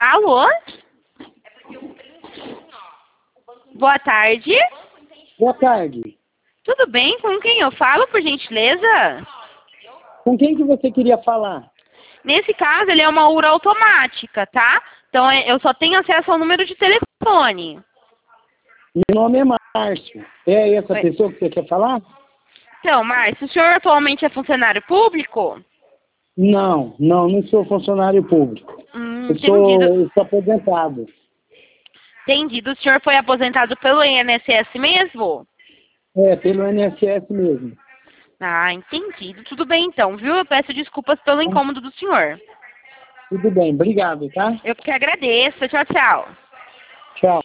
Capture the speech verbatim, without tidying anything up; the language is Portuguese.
Alô? Boa tarde. Boa tarde. Tudo bem? Com quem eu falo, por gentileza? Com quem que você queria falar? Nesse caso, ele é uma U R automática, tá? Então, é- eu só tenho acesso ao número de telefone. Meu nome é Márcio. É essa Oi. pessoa que você quer falar? Então, Márcio, o senhor atualmente é funcionário público? Não, não, não sou funcionário público. Hum, Eu entendido. sou, eu sou aposentado. Entendido. O senhor foi aposentado pelo I N S S mesmo? É, pelo I N S S mesmo. Ah, entendido. Tudo bem então, viu? Eu peço desculpas pelo incômodo do senhor. Tudo bem, obrigado, tá? Eu que agradeço. Tchau, tchau. Tchau.